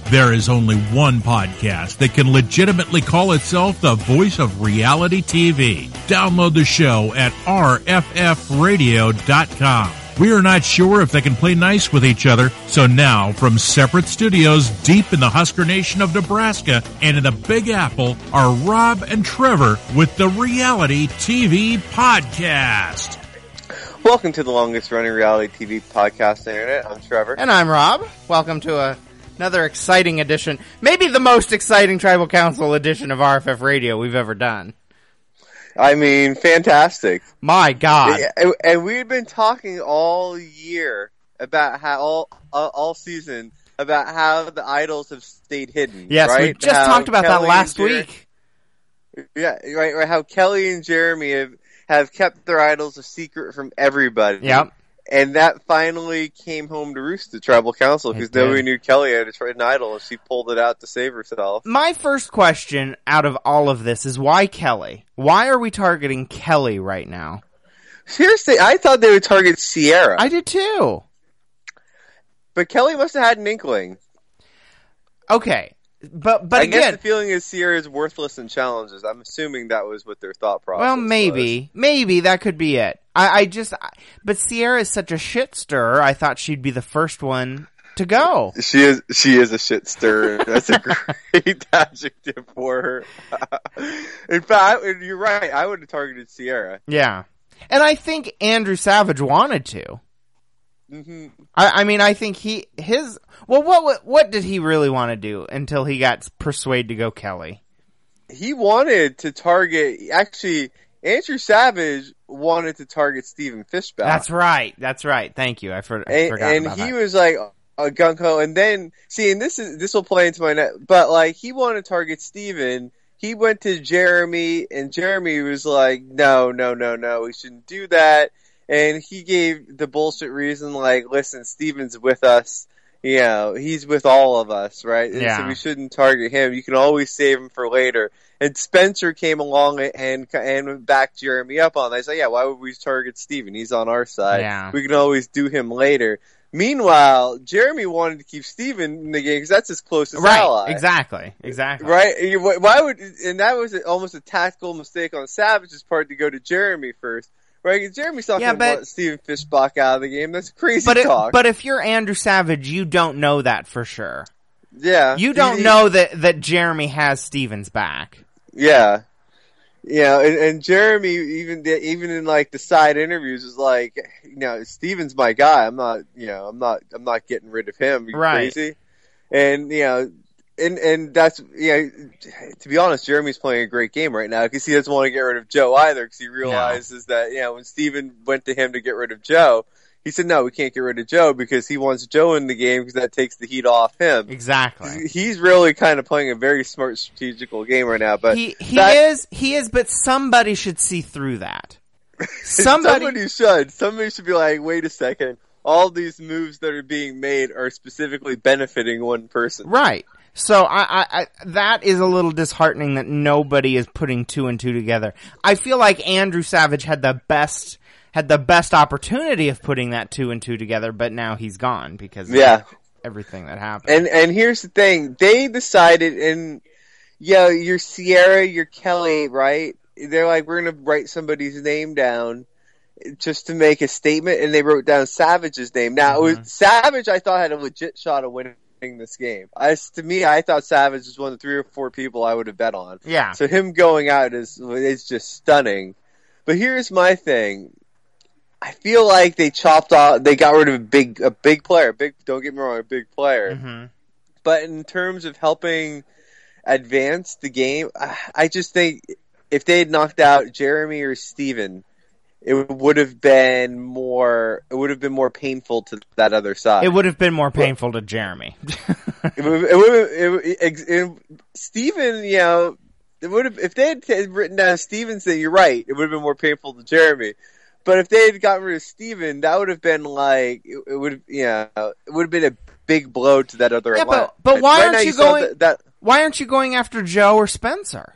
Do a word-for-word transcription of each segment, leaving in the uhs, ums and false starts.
There is only one podcast that can legitimately call itself the voice of reality T V. Download the show at r f f radio dot com. We are not sure if they can play nice with each other, so now from separate studios deep in the Husker Nation of Nebraska and in the Big Apple are Rob and Trevor with the Reality T V Podcast. Welcome to the longest running reality T V podcast on the internet. I'm Trevor. And I'm Rob. Welcome to a, another exciting edition, maybe the most exciting Tribal Council edition of R F F Radio we've ever done. I mean, fantastic. My God. And, and we've been talking all year about how, all, all, all season, about how the idols have stayed hidden. Yes, right? we just how talked about Kelly that last Jer- week. Yeah, right, right. How Kelly and Jeremy have, have kept their idols a secret from everybody. Yep. And that finally came home to roost the Tribal Council because nobody knew Kelly had an idol and she pulled it out to save herself. My first question out of all of this is why Kelly? Why are we targeting Kelly right now? Seriously, I thought they would target Sierra. I did too. But Kelly must have had an inkling. Okay. But but I again, guess the feeling is Sierra is worthless in challenges. I'm assuming that was what their thought process well, maybe, was. maybe that could be it. I, I just, but Sierra is such a shit stirrer. I thought she'd be the first one to go. She is, she is a shit stirrer. That's a great adjective for her. In fact, you're right. I would have targeted Sierra. Yeah, and I think Andrew Savage wanted to. Mm-hmm. I, I mean, I think he his well, what, what what did he really want to do until he got persuaded to go Kelly? He wanted to target. Actually, Andrew Savage wanted to target Stephen Fishback. That's right. That's right. Thank you. I, for, I and, forgot and about he that. was like a gung ho, and then see, and this is this will play into my net. But like, he wanted to target Stephen. He went to Jeremy, and Jeremy was like, "No, no, no, no, we shouldn't do that." And he gave the bullshit reason, like, listen, Steven's with us. You know, he's with all of us, right? And yeah. So we shouldn't target him. You can always save him for later. And Spencer came along and and backed Jeremy up on that. I said, yeah, why would we target Steven? He's on our side. Yeah. We can always do him later. Meanwhile, Jeremy wanted to keep Steven in the game because that's his closest right. ally. Exactly. Exactly. Right? Why would, and that was almost a tactical mistake on Savage's part to go to Jeremy first. Right, Jeremy's not yeah, going to want Stephen Fishbach out of the game. That's crazy but talk. It, but if you're Andrew Savage, you don't know that for sure. Yeah. You don't he, know that, that Jeremy has Steven's back. Yeah. Yeah, and, and Jeremy, even even in like the side interviews, is like, you know, Steven's my guy. I'm not, you know, I'm not, I'm not getting rid of him. Are you right. crazy? And you know. And and that's, you know, to be honest, Jeremy's playing a great game right now because he doesn't want to get rid of Joe either because he realizes no. that, you know, when Steven went to him to get rid of Joe, he said, no, we can't get rid of Joe because he wants Joe in the game because that takes the heat off him. Exactly. He's really kind of playing a very smart strategical game right now. But He, he that, is, he is, but somebody should see through that. Somebody, somebody should. Somebody should be like, wait a second. All these moves that are being made are specifically benefiting one person. Right. So I, I, I, that is a little disheartening that nobody is putting two and two together. I feel like Andrew Savage had the best, had the best opportunity of putting that two and two together, but now he's gone because of yeah. everything that happened. And, and here's the thing. They decided, and, yeah, you're Sierra, you're Kelly, right? They're like, we're gonna write somebody's name down just to make a statement, and they wrote down Savage's name. Now, Mm-hmm. it was, Savage, I thought, had a legit shot of winning this game. As to me, I thought Savage was one of the three or four people I would have bet on. Yeah. So him going out is is just stunning. But here's my thing. I feel like they chopped off, they got rid of a big a big player. Big, don't get me wrong, a big player. Mm-hmm. But in terms of helping advance the game, I just think if they had knocked out Jeremy or Steven, it would have been more. It would have been more painful to that other side. It would have been more painful to Jeremy. it would. It would. It, it, it, Steven, you know, it would have. If they had written down Steven's thing, you're right. It would have been more painful to Jeremy. But if they had gotten rid of Steven, that would have been like it, it would. Yeah, you know, it would have been a big blow to that other. Yeah, line. but but why right aren't you you going? That, that, why aren't you going after Joe or Spencer?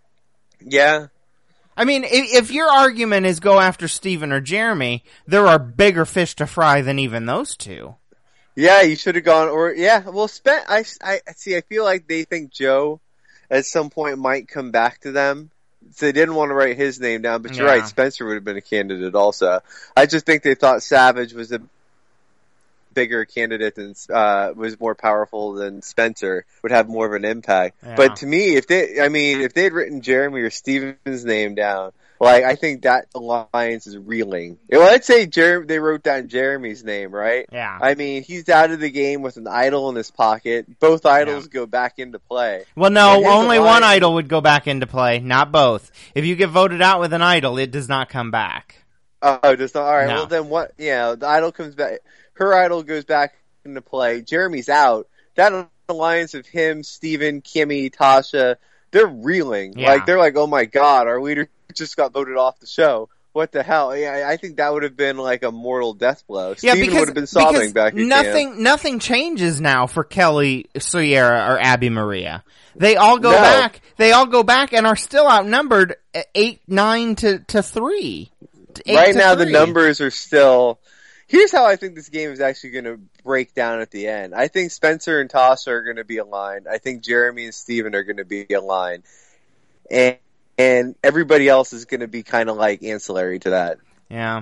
Yeah. I mean, if, if your argument is go after Steven or Jeremy, there are bigger fish to fry than even those two. Yeah, you should have gone. Or yeah, well, Spen- I, I see. I feel like they think Joe at some point might come back to them. So they didn't want to write his name down, but you're Yeah. right. Spencer would have been a candidate also. I just think they thought Savage was a bigger candidate than uh, was more powerful than Spencer, would have more of an impact. Yeah. But to me, if they, I mean, if they had written Jeremy or Steven's name down, like I think that alliance is reeling. Well, I'd say Jer- they wrote down Jeremy's name, right? Yeah. I mean, he's out of the game with an idol in his pocket. Both idols Yeah. go back into play. Well, no, And his only one alliance- idol would go back into play, not both. If you get voted out with an idol, it does not come back. Oh, just not. All right. No. Well, then what? Yeah, the idol comes back. Her idol goes back into play. Jeremy's out. That alliance of him, Steven, Kimmy, Tasha, they're reeling. Yeah. Like they're like, oh my god, our leader just got voted off the show. What the hell? Yeah, I I think that would have been like a mortal death blow. Yeah, Steven because, would have been sobbing because back at nothing, camp. nothing changes now for Kelly, Sierra, or Abby Maria. They all go No. back. They all go back and are still outnumbered at eight, nine to to three. Eight Right to now, three. the numbers are still. Here's how I think this game is actually going to break down at the end. I think Spencer and Tasha are going to be aligned. I think Jeremy and Steven are going to be aligned. And and everybody else is going to be kind of like ancillary to that. Yeah.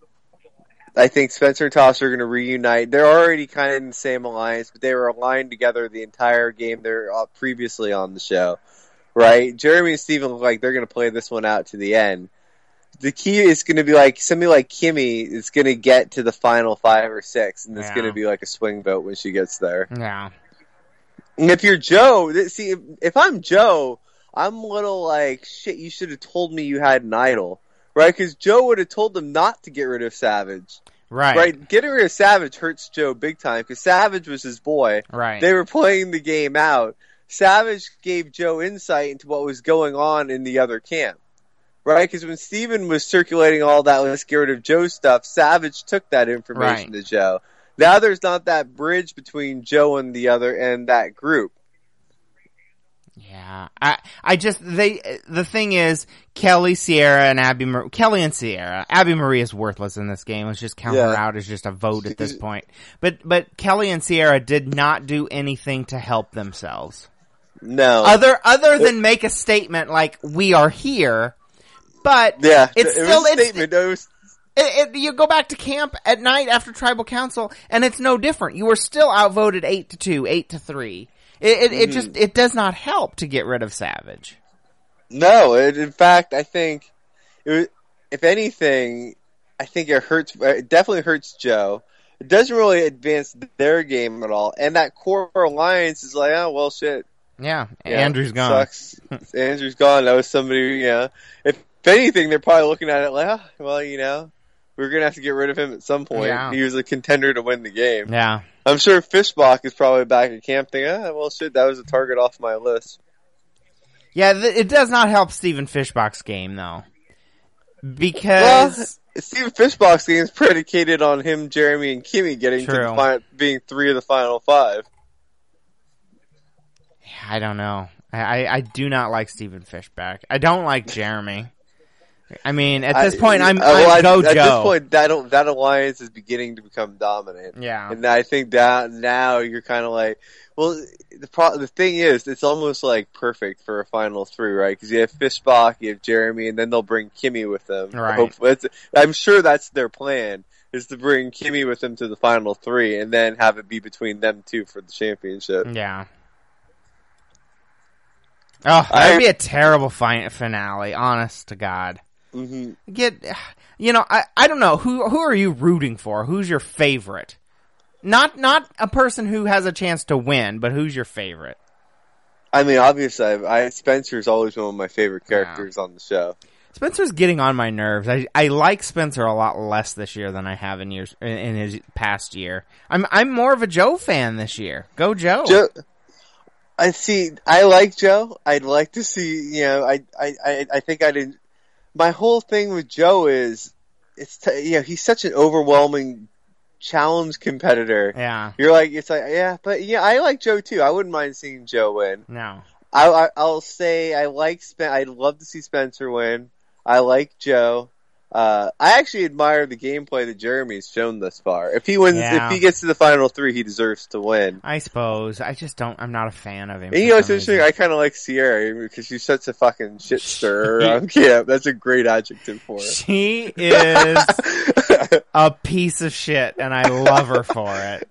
I think Spencer and Tasha are going to reunite. They're already kind of in the same alliance, but they were aligned together the entire game. They're uh, previously on the show, right? Jeremy and Steven look like they're going to play this one out to the end. The key is going to be like somebody like Kimmy is going to get to the final five or six, and it's Yeah. going to be like a swing vote when she gets there. Yeah. And if you're Joe, th- see, if, if I'm Joe, I'm a little like, shit, you should have told me you had an idol, right? Because Joe would have told them not to get rid of Savage. Right. Right, getting rid of Savage hurts Joe big time because Savage was his boy. Right. They were playing the game out. Savage gave Joe insight into what was going on in the other camp. Right, because when Steven was circulating all that let's get rid of Joe stuff, Savage took that information Right. to Joe. Now there's not that bridge between Joe and the other and that group. Yeah, I, I just, they, the thing is, Kelly, Sierra, and Abby, Mar- Kelly and Sierra, Abby Marie is worthless in this game. Let's just count her Yeah. out as just a vote at this point. But, but Kelly and Sierra did not do anything to help themselves. No. Other, other than make a statement like, we are here, but yeah, it's it still, was a it's, statement. It was, it, it, you go back to camp at night after tribal council, and it's no different. You were still outvoted eight to two, eight to three. It, it, it just, it does not help to get rid of Savage. no, it, in fact, I think, it was, if anything, I think it hurts, it definitely hurts Joe. It doesn't really advance their game at all. And that core alliance is like, oh, well, shit. Yeah, Yeah, Andrew's gone. Sucks. Andrew's gone. That was somebody, you know. If, if anything, they're probably looking at it like, oh, well, you know, we're going to have to get rid of him at some point. Yeah. He was a contender to win the game. Yeah. I'm sure Fishbach is probably back at camp thinking, ah, well, shit, that was a target off my list. Yeah, th- it does not help Stephen Fishbach's game, though. Well, Because... Steven Fishbach's game is predicated on him, Jeremy, and Kimmy getting to True. the fi- being three of the final five. I don't know. I, I, I do not like Stephen Fishbach. I don't like Jeremy. I mean, at this I- point, I'm, uh, well, I'm at- go At Joe. this point, that that alliance is beginning to become dominant. Yeah. And I think that now you're kind of like, well, the pro- the thing is, it's almost like perfect for a final three, right? Because you have Fishbach, you have Jeremy, and then they'll bring Kimmy with them. Right. Hopefully, it's, I'm sure that's their plan, is to bring Kimmy with them to the final three, and then have it be between them two for the championship. Yeah. Oh, that'd be a terrible fi- finale, honest to God. hmm Get, you know, I, I don't know, who, who are you rooting for? Who's your favorite? Not, not a person who has a chance to win, but who's your favorite? I mean, obviously, I, I Spencer's always one of my favorite characters on the show. Spencer's getting on my nerves. I, I like Spencer a lot less this year than I have in years, in, in his past year. I'm, I'm more of a Joe fan this year. Go Joe. Joe, I see. I like Joe. I'd like to see. You know, I, I, I, I think I didn't. My whole thing with Joe is, it's t- you know, he's such an overwhelming challenge competitor. Yeah. You're like, it's like, yeah, but yeah, I like Joe too. I wouldn't mind seeing Joe win. No. I, I I'll say I like Spen. I'd love to see Spencer win. I like Joe. Uh, I actually admire the gameplay that Jeremy's shown thus far. If he wins, Yeah. if he gets to the final three, he deserves to win. I suppose. I just don't. I'm not a fan of him. And you know what's interesting? I kind of like Sierra because she's such a fucking shit stirrer around camp. That's a great adjective for her. She is a piece of shit, and I love her for it.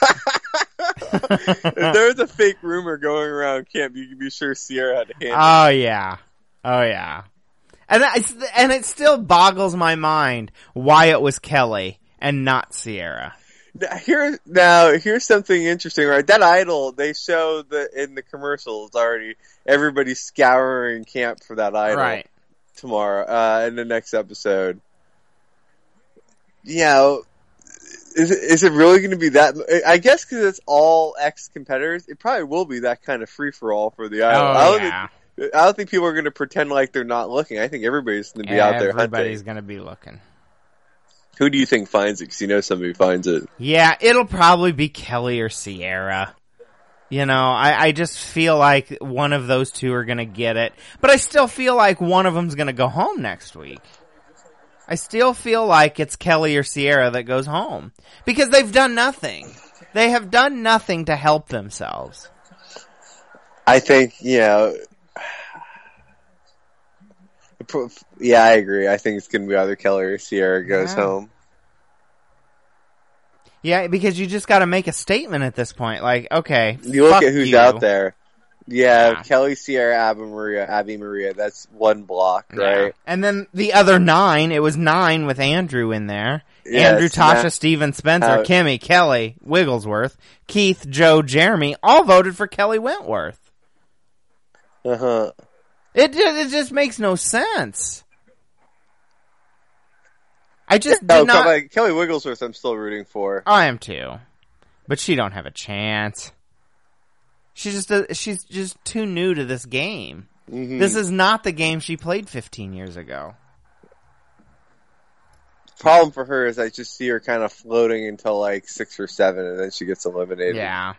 If there was a fake rumor going around camp, you can be sure Sierra had a hand. Oh yeah, oh yeah, and it's, and it still boggles my mind why it was Kelly and not Sierra. Now, here, now here's something interesting, right? That idol they show the in the commercials already. Everybody's scouring camp for that idol Right. tomorrow uh, in the next episode. You know, is it, is it really going to be that? I guess because it's all ex-competitors, it probably will be that kind of free-for-all for the idol. Oh I don't yeah, think, I don't think people are going to pretend like they're not looking. I think everybody's going to be out there everybody's hunting. gonna be looking. Who do you think finds it? Because you know somebody finds it. Yeah, it'll probably be Kelly or Sierra. You know, I, I just feel like one of those two are gonna get it, but I still feel like one of them's gonna go home next week. I still feel like it's Kelly or Sierra that goes home because they've done nothing. They have done nothing to help themselves. I think, you know, yeah, I agree. I think it's going to be either Kelly or Sierra goes Yeah. home. Yeah, because you just got to make a statement at this point. Like, okay, You look fuck at who's you. out there. Yeah, Yeah. Kelly, Sierra, Abby Maria, Abby Maria. That's one block, Yeah. right? And then the other nine, it was nine with Andrew in there. Yes, Andrew, Tasha, Matt- Steven, Spencer, out. Kimmy, Kelly, Wigglesworth, Keith, Joe, Jeremy, all voted for Kelly Wentworth. Uh huh. It ju- it just makes no sense. I just did Oh, not. Kelly, Kelly Wigglesworth, I'm still rooting for. I am too, but she don't have a chance. She just does, she's just too new to this game. Mm-hmm. This is not the game she played fifteen years ago. Problem for her is I just see her kind of floating until like six or seven, and then she gets eliminated. Yeah.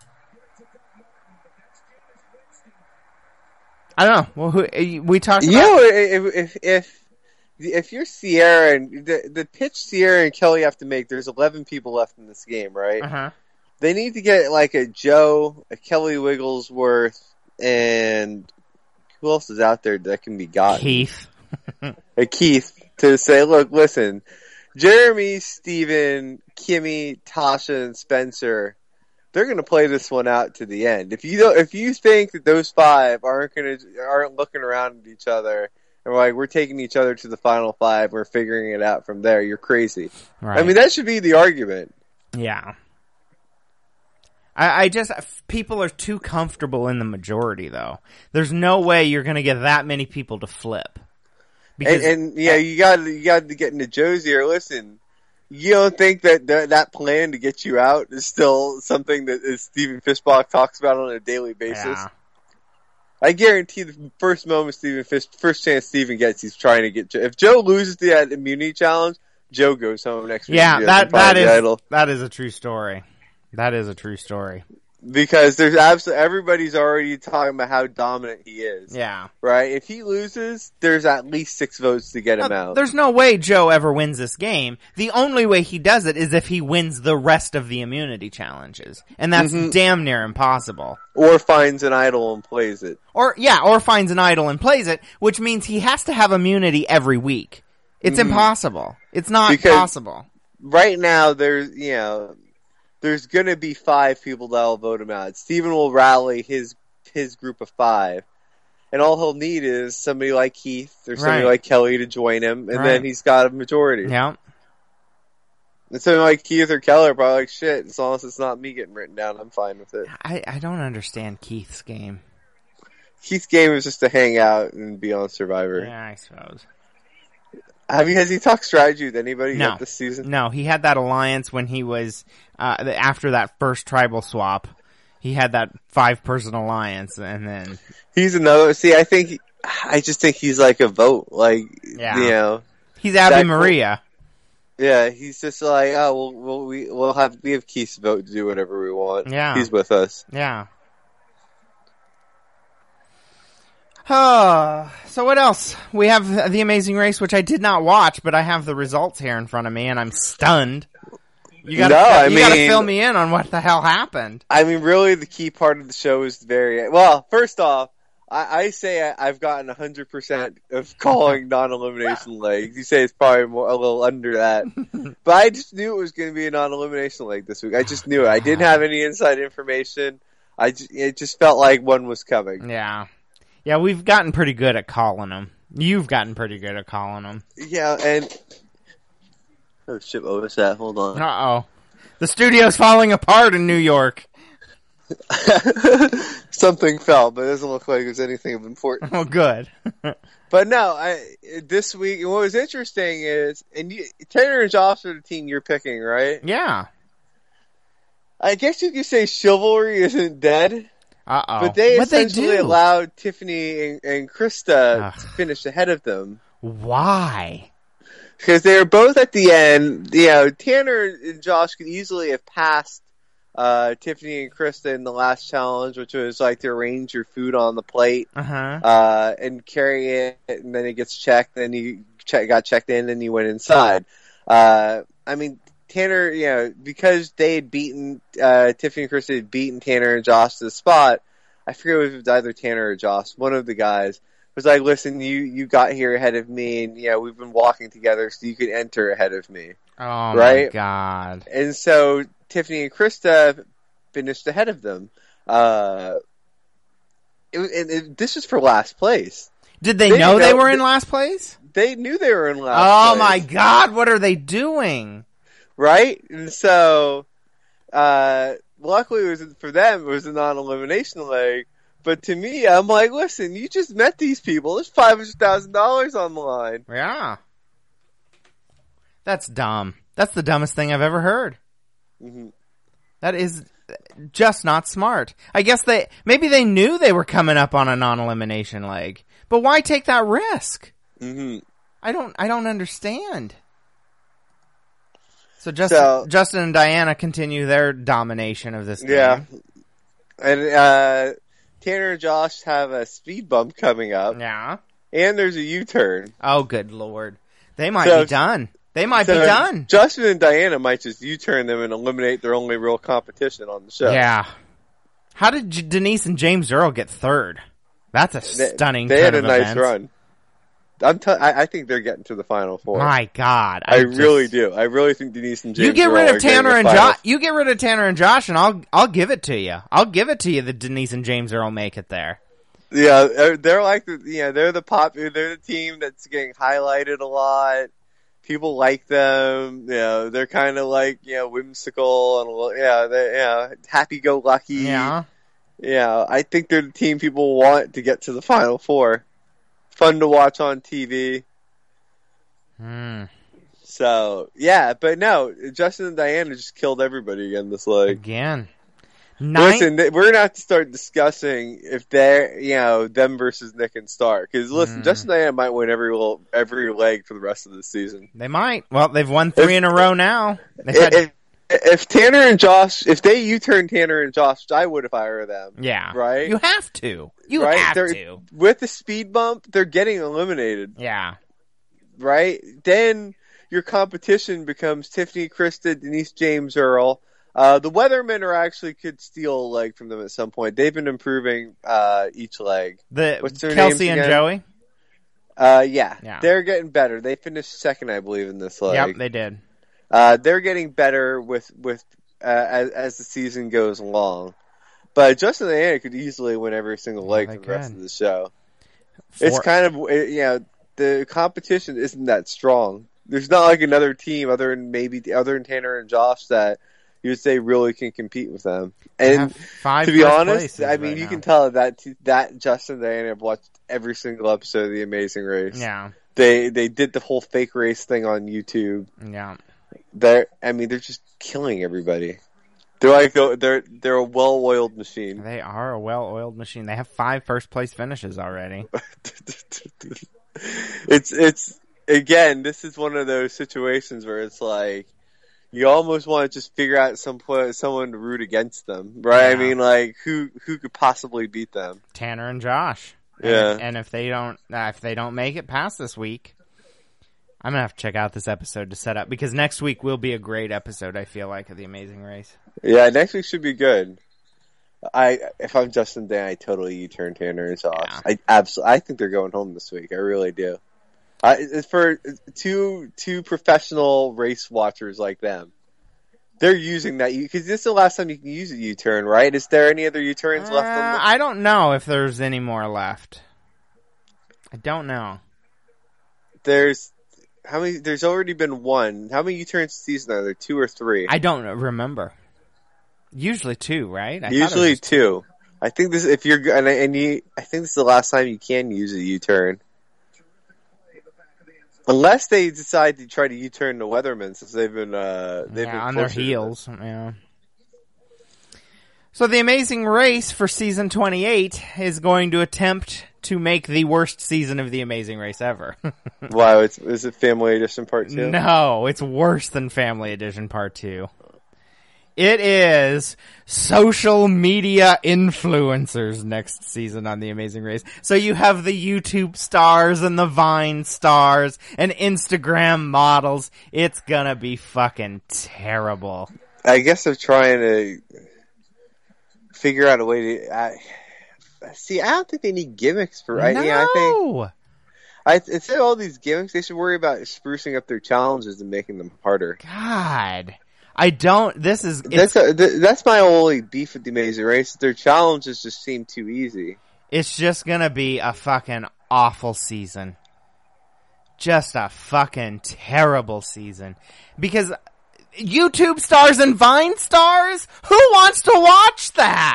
I don't know. Well, who, we talked You about... know, if if if, if you're Sierra and the the pitch Sierra and Kelly have to make, there's eleven people left in this game, right? Uh-huh. They need to get like a Joe, a Kelly Wigglesworth, and who else is out there that can be gotten? Keith. A Keith to say, look, listen, Jeremy, Steven, Kimmy, Tasha, and Spencer, they're going to play this one out to the end. If you don't, if you think that those five aren't going to aren't looking around at each other and we're like we're taking each other to the final five, we're figuring it out from there, you're crazy. Right. I mean, that should be the argument. Yeah. I, I just, people are too comfortable in the majority, though. There's no way you're going to get that many people to flip. And, and yeah, you got you got to get into Joe's ear. Listen, you don't think that th- that plan to get you out is still something that is Stephen Fishbach talks about on a daily basis? Yeah. I guarantee the first moment Stephen Fish, first chance Stephen gets, he's trying to get Joe. If Joe loses the uh, immunity challenge, Joe goes home next week. Yeah, to that, find that the is, idol. that is a true story. That is a true story. Because there's absolutely, everybody's already talking about how dominant he is. Yeah. Right? If he loses, there's at least six votes to get him No, out. there's no way Joe ever wins this game. The only way he does it is if he wins the rest of the immunity challenges. And that's Mhm. damn near impossible. Or finds an idol and plays it. Or, yeah, or finds an idol and plays it, which means he has to have immunity every week. It's Mhm. impossible. It's not Because- possible. Right now, there's, you know, there's going to be five people that will vote him out. Steven will rally his his group of five. And all he'll need is somebody like Keith or somebody Right. like Kelly to join him, and Right. then he's got a majority. Yeah. And somebody like Keith or Kelly are probably like, shit, as long as it's not me getting written down, I'm fine with it. I, I don't understand Keith's game. Keith's game is just to hang out and be on Survivor. Yeah, I suppose. Have you, has he talked strategy with anybody No. yet this season? No, he had that alliance when he was, uh, the- after that first tribal swap. He had that five-person alliance, and then... He's another, see, I think, I just think he's like a vote. Like, Yeah. you know. He's Abby That- Maria. Yeah, he's just like, oh, we'll, we'll, we, we'll have, we have Keith's vote to do whatever we want. Yeah. He's with us. Yeah. Oh, so what else? We have The Amazing Race, which I did not watch, but I have the results here in front of me, and I'm stunned. You gotta, no, fill, I you mean, gotta fill me in on what the hell happened. I mean, really, the key part of the show is the very well. First off, I, I say I, I've gotten a hundred percent of calling non-elimination legs. You say it's probably more, a little under that, but I just knew it was going to be a non-elimination leg this week. I just knew it. I didn't have any inside information. I just, it just felt like one was coming. Yeah, yeah, we've gotten pretty good at calling them. You've gotten pretty good at calling them. Yeah, and oh shit, what was that? Hold on. Uh oh, the studio's falling apart in New York. Something fell, but it doesn't look like there's anything of importance. Oh, good. But no, I this week, what was interesting is, and you, Tanner and Josh are the team you're picking, right? Yeah. I guess you could say chivalry isn't dead. Uh-oh. But they What'd essentially they do? allowed Tiffany and, and Krista Ugh. to finish ahead of them. Why? Because they were both at the end. You know, Tanner and Josh could easily have passed uh, Tiffany and Krista in the last challenge, which was like to arrange your food on the plate Uh-huh. uh, and carry it, and then it gets checked, then you check, got checked in, and you went inside. Uh, I mean, Tanner, you know, because they had beaten, uh, Tiffany and Krista had beaten Tanner and Josh to the spot, I forget if it was either Tanner or Josh, one of the guys, was like, listen, you, you got here ahead of me, and, you know, we've been walking together, so you could enter ahead of me. Oh, right? my God. And so Tiffany and Krista finished ahead of them. Uh, it, it, it, this was for last place. Did they, They know they know- were in last place? They knew they were in last Oh, place. my God. What are they doing? Right? And so, uh, luckily it was for them, it was a non-elimination leg. But to me, I'm like, listen, you just met these people. There's five hundred thousand dollars on the line. Yeah. That's dumb. That's the dumbest thing I've ever heard. Mm-hmm. That is just not smart. I guess they, maybe they knew they were coming up on a non-elimination leg. But why take that risk? Mm-hmm. I don't, I don't understand. So Justin, So- Justin and Diana continue their domination of this game. Yeah. And, uh, Tanner and Josh have a speed bump coming up. Yeah. And there's a U-turn. Oh, good Lord. They might So- be done. They might So be done. Justin and Diana might just U-turn them and eliminate their only real competition on the show. Yeah. How did J- Denise and James Earl get third? That's a They, stunning they turn had a of nice events. run. I'm t- I, I think they're getting to the final four. My God. I, just- really do. I really think Denise and James You get Earl rid are of Tanner getting and the Josh. final- You get rid of Tanner and Josh, and I'll I'll give it to you. I'll give it to you that Denise and James Earl make it there. Yeah, they're- they're like the yeah they're the pop they're the team that's getting highlighted a lot. People like them. You know, they're kind of like you know whimsical and a little- yeah they yeah happy go lucky. Yeah. Yeah, I think they're the team people want to get to the final four. Fun to watch on T V. Hmm. So yeah, but no, Justin and Diana just killed everybody again this leg. Again. Nine. Listen, th- we're gonna have to start discussing if they're, you know, them versus Nick and Star. Because listen, Mm. Justin and Diana might win every little, every leg for the rest of the season. They might. Well, they've won three If- in a row now. They've If, had- if, if Tanner and Josh, if they U-turn Tanner and Josh, I would if I were them. yeah. right? You have to. You right? have They're- to. With the speed bump, they're getting eliminated, Yeah. right? Then your competition becomes Tiffany, Krista, Denise, James, Earl. Uh, the Weathermen are actually could steal a leg from them at some point. They've been improving uh, each leg. The What's their Kelsey names and again? Joey. Uh, yeah. Yeah. They're getting better. They finished second, I believe, in this leg. Yep, they did. uh, they're getting better with with uh, as as the season goes along. But Justin and Diana could easily win every single Yeah, leg they for the rest could. of the show. Four- It's kind of it- you know the competition isn't that strong. There's not like another team other than maybe other than Tanner and Josh that you would say really can compete with them. they And have five to be first honest, places I mean right you now. can tell that t- that Justin and Diana have watched every single episode of The Amazing Race. Yeah. They they did the whole fake race thing on YouTube. Yeah. They're I mean they're just killing everybody. They're like they're they're a well-oiled machine. They are a well-oiled machine. They have five first place finishes already. it's it's again, this is one of those situations where it's like you almost want to just figure out some pla- someone to root against them, right? I Yeah. mean, like who who could possibly beat them? Tanner and Josh. Yeah. And, and if they don't, uh, if they don't make it past this week, I'm gonna have to check out this episode to set up because next week will be a great episode. I feel like of The Amazing Race. Yeah, next week should be good. I if I'm Justin Day, I totally U-turn Tanner and Sauce. Yeah. I absolutely, I think they're going home this week. I really do. I, it's for two two professional race watchers like them. They're using that because this is the last time you can use a U-turn, right? Is there any other U-turns Uh, left? On the... I don't know if there's any more left. I don't know. There's how many? There's already been one. How many U-turns this season are there? Two or three? I don't remember. Usually two, right? I Usually was two. I think this. If you're and, and you, I think this is the last time you can use a U-turn. Unless they decide to try to U-turn the Weathermen, since they've been uh, they've yeah, been on their closer to heels. Yeah. So the Amazing Race for season twenty-eight is going to attempt to make the worst season of the Amazing Race ever. them. Wow, it's, is it Family Edition Part Two? No, it's worse than Family Edition Part Two. It is social media influencers next season on The Amazing Race. So you have the YouTube stars and the Vine stars and Instagram models. It's gonna be fucking terrible. I guess they're trying to figure out a way to. I, see, I don't think they need gimmicks for right. No. Yeah, I think. I instead of all these gimmicks, they should worry about sprucing up their challenges and making them harder. God. I don't, this is... That's a, th- that's my only beef with The Amazing Race. Their challenges just seem too easy. It's just gonna be a fucking awful season. Just a fucking terrible season. Because YouTube stars and Vine stars? Who wants to watch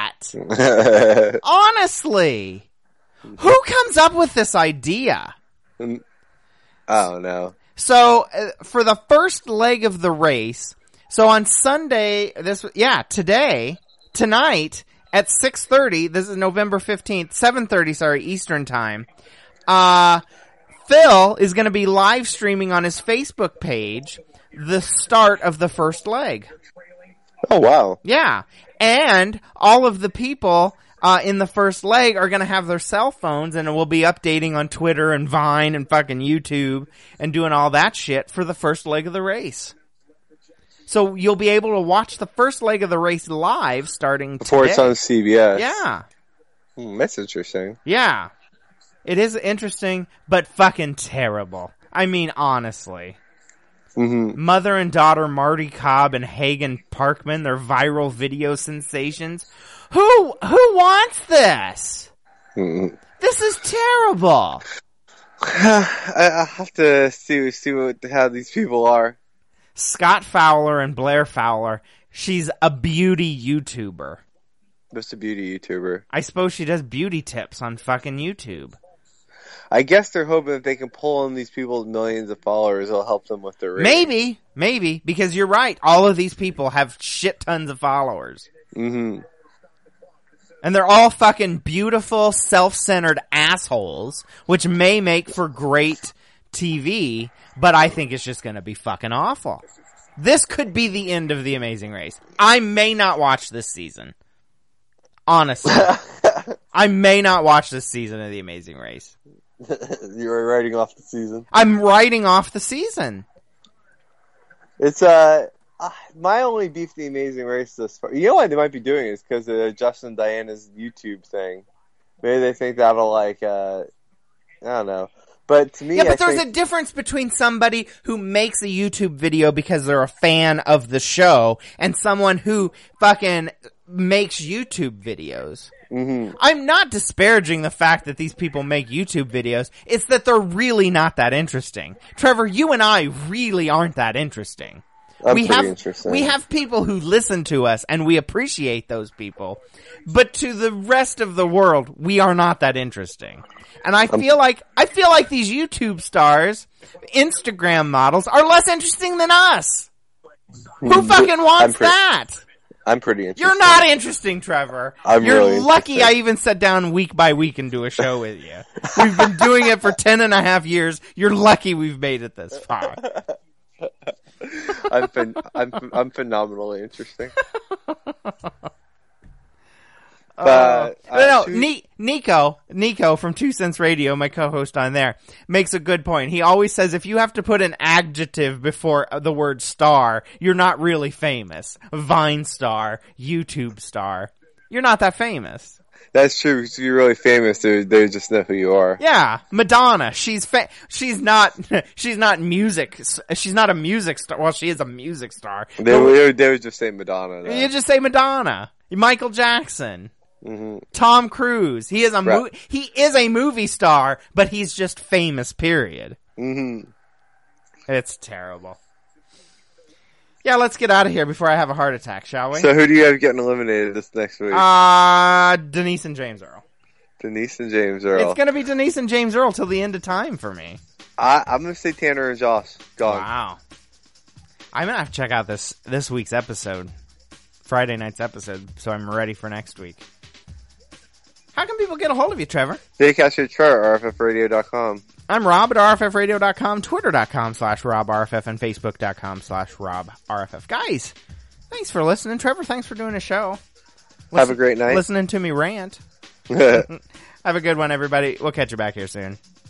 that? Honestly. Who comes up with this idea? I don't know. So, uh, for the first leg of the race... So on Sunday, this, yeah, today, tonight, at six thirty, this is November fifteenth, seven thirty, sorry, Eastern time, uh, Phil is gonna be live streaming on his Facebook page the start of the first leg. Oh, wow. Yeah. And all of the people, uh, in the first leg are gonna have their cell phones and will be updating on Twitter and Vine and fucking YouTube and doing all that shit for the first leg of the race. So you'll be able to watch the first leg of the race live starting Before today. it's on C B S. Yeah. Hmm, that's interesting. Yeah. It is interesting, but fucking terrible. I mean, honestly. Mm-hmm. Mother and daughter Marty Cobb and Hagen Parkman, they're viral video sensations. Who, who wants this? Mm-hmm. This is terrible. I, I have to see, see what, how these people are. Scott Fowler and Blair Fowler. She's a beauty YouTuber. Just a beauty YouTuber. I suppose she does beauty tips on fucking YouTube. I guess they're hoping that they can pull in these people's millions of followers. It'll help them with their ratings. Maybe, maybe, because you're right. All of these people have shit tons of followers. Mm-hmm. And they're all fucking beautiful, self-centered assholes, which may make for great T V, but I think it's just gonna be fucking awful. This could be the end of The Amazing Race. I may not watch this season. Honestly. I may not watch this season of The Amazing Race. You're writing off the season. I'm writing off the season. It's, uh, uh my only beef with The Amazing Race this far. You know why they might be doing it is because of Justin and Diana's YouTube thing. Maybe they think that'll, like, uh, I don't know. But to me, yeah, but I there's think... a difference between somebody who makes a YouTube video because they're a fan of the show and someone who fucking makes YouTube videos. Mm-hmm. I'm not disparaging the fact that these people make YouTube videos. It's that they're really not that interesting. Trevor, you and I really aren't that interesting. I'm we pretty have interesting. we have people who listen to us and we appreciate those people. But to the rest of the world, we are not that interesting. And I feel like I feel like these YouTube stars, Instagram models are less interesting than us. Who fucking wants I'm pre- that? I'm pretty interesting. You're not interesting, Trevor. I'm You're really lucky interested. I even sat down week by week and do a show with you. We've been doing it for ten and a half years. You're lucky we've made it this far. I'm, phen- I'm I'm phenomenally interesting. Uh, But, no, no, uh, should we- ne- Nico, Nico from Two Cents Radio, my co-host on there, makes a good point. He always says if you have to put an adjective before the word star, you're not really famous. Vine star, YouTube star. You're not that famous. That's true. Because you're really famous, they they just know who you are. Yeah, Madonna. She's fa- she's not she's not music. She's not a music star. Well, she is a music star. They would they would just say Madonna. Though. You just say Madonna. Michael Jackson. Mm-hmm. Tom Cruise. He is a mo- right. he is a movie star, but he's just famous. Period. Mm-hmm. It's terrible. Yeah, let's get out of here before I have a heart attack, shall we? So who do you have getting eliminated this next week? Uh, Denise and James Earl. Denise and James Earl. It's going to be Denise and James Earl till the end of time for me. I, I'm going to say Tanner and Josh. Gone. Wow. I'm going to have to check out this, this week's episode. Friday night's episode, so I'm ready for next week. How can people get a hold of you, Trevor? They catch your chart at R F F radio dot com. I'm Rob at R F F radio dot com, twitter dot com slash Rob R F F, and facebook dot com slash Rob R F F. Guys, thanks for listening. Trevor, thanks for doing a show. Listen, Have a great night. Listening to me rant. Have a good one, everybody. We'll catch you back here soon.